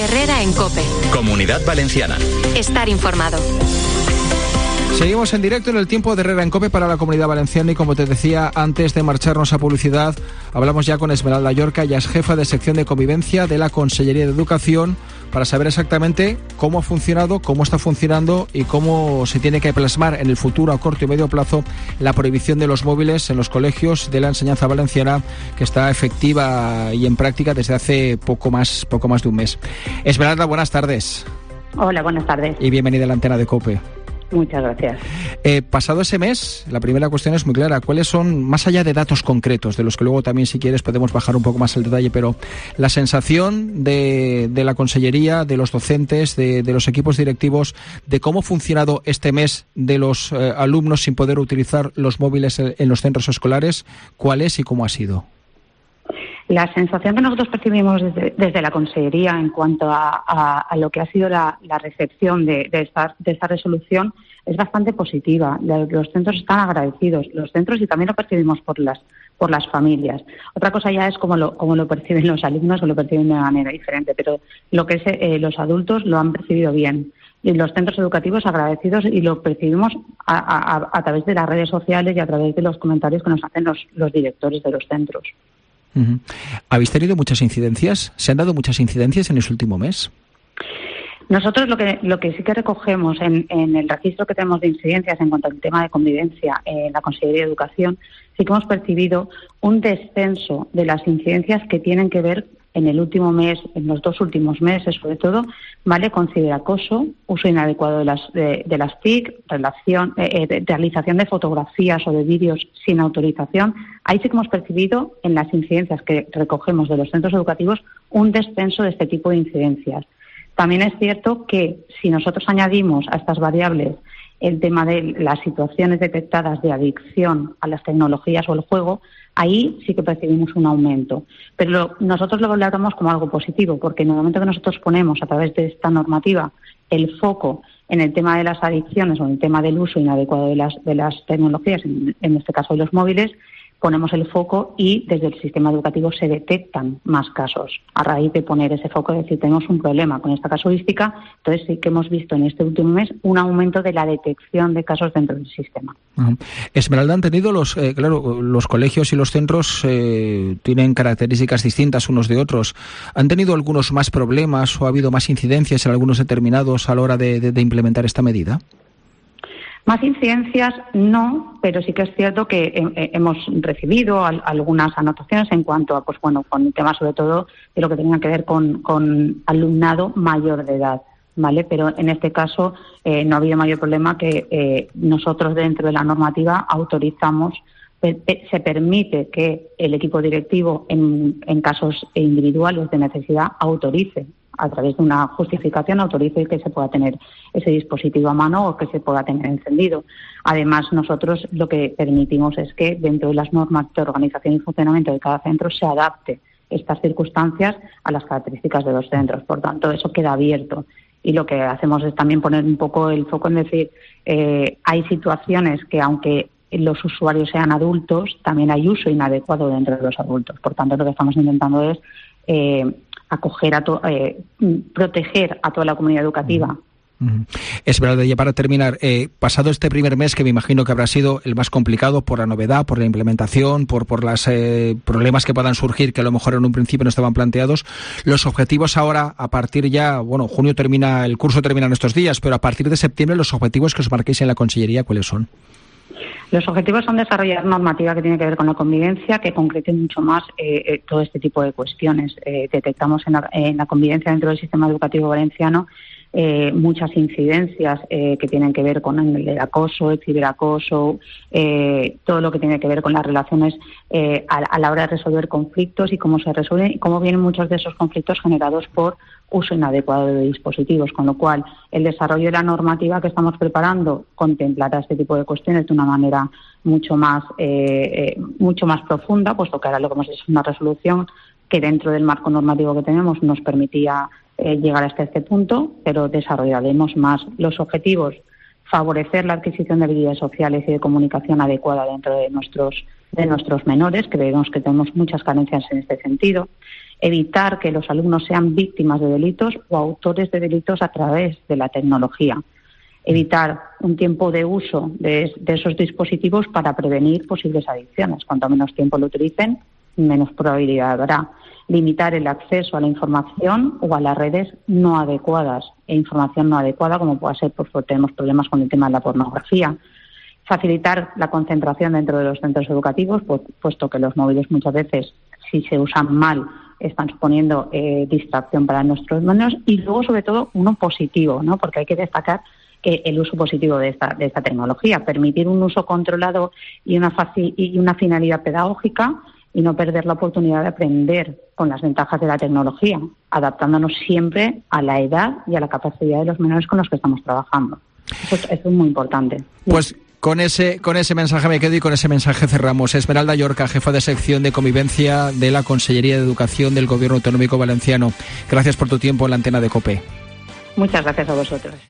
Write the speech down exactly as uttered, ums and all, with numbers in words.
Herrera en COPE. Comunidad Valenciana. Estar informado. Seguimos en directo en el tiempo de Herrera en COPE para la Comunidad Valenciana y, como te decía, antes de marcharnos a publicidad, hablamos ya con Esmeralda Llorca, ella es jefa de sección de convivencia de la Consellería de Educación, para saber exactamente cómo ha funcionado, cómo está funcionando y cómo se tiene que plasmar en el futuro, a corto y medio plazo, la prohibición de los móviles en los colegios de la enseñanza valenciana, que está efectiva y en práctica desde hace poco más, poco más de un mes. Esmeralda, buenas tardes. Hola, buenas tardes. Y bienvenida a la antena de COPE. Muchas gracias. Eh, pasado ese mes, la primera cuestión es muy clara. ¿Cuáles son, más allá de datos concretos, de los que luego también, si quieres, podemos bajar un poco más el detalle, pero la sensación de, de la Consellería, de los docentes, de, de los equipos directivos, de cómo ha funcionado este mes de los eh, alumnos sin poder utilizar los móviles en, en los centros escolares, ¿cuál es y cómo ha sido? La sensación que nosotros percibimos desde, desde la Consellería en cuanto a, a, a lo que ha sido la, la recepción de, de, esta, de esta resolución es bastante positiva. Los centros están agradecidos, los centros, y también lo percibimos por las por las familias. Otra cosa ya es cómo lo, cómo lo perciben los alumnos, o lo perciben de manera diferente, pero lo que es eh, los adultos lo han percibido bien. Y los centros educativos agradecidos, y lo percibimos a, a, a través de las redes sociales y a través de los comentarios que nos hacen los, los directores de los centros. Uh-huh. ¿Habéis tenido muchas incidencias? ¿Se han dado muchas incidencias en ese último mes? Nosotros lo que lo que sí que recogemos en, en el registro que tenemos de incidencias en cuanto al tema de convivencia en la Consellería de Educación, sí que hemos percibido un descenso de las incidencias que tienen que ver en el último mes, en los dos últimos meses sobre todo, vale, con ciberacoso, uso inadecuado de las de, de las T I C, relación, eh, de, realización de fotografías o de vídeos sin autorización. Ahí sí que hemos percibido en las incidencias que recogemos de los centros educativos un descenso de este tipo de incidencias. También es cierto que si nosotros añadimos a estas variables el tema de las situaciones detectadas de adicción a las tecnologías o el juego, ahí sí que percibimos un aumento. Pero lo, nosotros lo valoramos como algo positivo, porque en el momento que nosotros ponemos a través de esta normativa el foco en el tema de las adicciones o en el tema del uso inadecuado de las, de las tecnologías, en, en este caso de los móviles, ponemos el foco y desde el sistema educativo se detectan más casos. A raíz de poner ese foco, es decir, tenemos un problema con esta casuística, entonces sí que hemos visto en este último mes un aumento de la detección de casos dentro del sistema. Uh-huh. Esmeralda, han tenido los, eh, claro, los colegios y los centros eh, tienen características distintas unos de otros. ¿Han tenido algunos más problemas o ha habido más incidencias en algunos determinados a la hora de, de, de implementar esta medida? Más incidencias no, pero sí que es cierto que eh, hemos recibido al, algunas anotaciones en cuanto a, pues bueno, con el tema sobre todo de lo que tenía que ver con, con alumnado mayor de edad, ¿vale? Pero en este caso eh, no ha habido mayor problema, que eh, nosotros dentro de la normativa autorizamos, eh, se permite que el equipo directivo en, en casos individuales de necesidad autorice, a través de una justificación, autorice que se pueda tener ese dispositivo a mano o que se pueda tener encendido. Además, nosotros lo que permitimos es que dentro de las normas de organización y funcionamiento de cada centro se adapte estas circunstancias a las características de los centros. Por tanto, eso queda abierto. Y lo que hacemos es también poner un poco el foco en decir, eh, hay situaciones que, aunque los usuarios sean adultos, también hay uso inadecuado dentro de los adultos. Por tanto, lo que estamos intentando es eh, acoger a to- eh, proteger a toda la comunidad educativa. Uh-huh. Esmeralda, ya para terminar, eh, pasado este primer mes, que me imagino que habrá sido el más complicado por la novedad, por la implementación, por por los eh, problemas que puedan surgir, que a lo mejor en un principio no estaban planteados, los objetivos ahora, a partir ya, bueno, junio termina, el curso termina en estos días, pero a partir de septiembre, los objetivos que os marquéis en la Consellería, ¿cuáles son? Los objetivos son desarrollar normativa que tiene que ver con la convivencia, que concrete mucho más eh, eh, todo este tipo de cuestiones. Eh, detectamos en la, en la convivencia dentro del sistema educativo valenciano eh, muchas incidencias eh, que tienen que ver con el, el acoso, el ciberacoso, eh, todo lo que tiene que ver con las relaciones eh, a, a la hora de resolver conflictos y cómo se resuelven y cómo vienen muchos de esos conflictos generados por uso inadecuado de dispositivos, con lo cual el desarrollo de la normativa que estamos preparando contemplará este tipo de cuestiones de una manera mucho más eh, eh, mucho más profunda, puesto que ahora lo que hemos hecho es una resolución que dentro del marco normativo que tenemos nos permitía eh, llegar hasta este punto, pero desarrollaremos más los objetivos: favorecer la adquisición de habilidades sociales y de comunicación adecuada dentro de nuestros de nuestros menores, que vemos que tenemos muchas carencias en este sentido. evitar que los alumnos sean víctimas de delitos o autores de delitos a través de la tecnología, evitar un tiempo de uso de, de esos dispositivos para prevenir posibles adicciones. Cuanto menos tiempo lo utilicen, menos probabilidad habrá. Limitar el acceso a la información o a las redes no adecuadas e información no adecuada, como puede ser, pues, tenemos problemas con el tema de la pornografía. Facilitar la concentración dentro de los centros educativos, pues, puesto que los móviles muchas veces, si se usan mal, están suponiendo eh, distracción para nuestros menores. Y luego, sobre todo, uno positivo, ¿no? Porque hay que destacar que el uso positivo de esta, de esta tecnología, permitir un uso controlado y una, faci- y una finalidad pedagógica, y no perder la oportunidad de aprender con las ventajas de la tecnología, adaptándonos siempre a la edad y a la capacidad de los menores con los que estamos trabajando. Eso es, eso es muy importante. Pues con ese, con ese mensaje me quedo y con ese mensaje cerramos. Esmeralda Llorca, jefa de sección de convivencia de la Consellería de Educación del Gobierno Autonómico Valenciano. Gracias por tu tiempo en la antena de COPE. Muchas gracias a vosotros.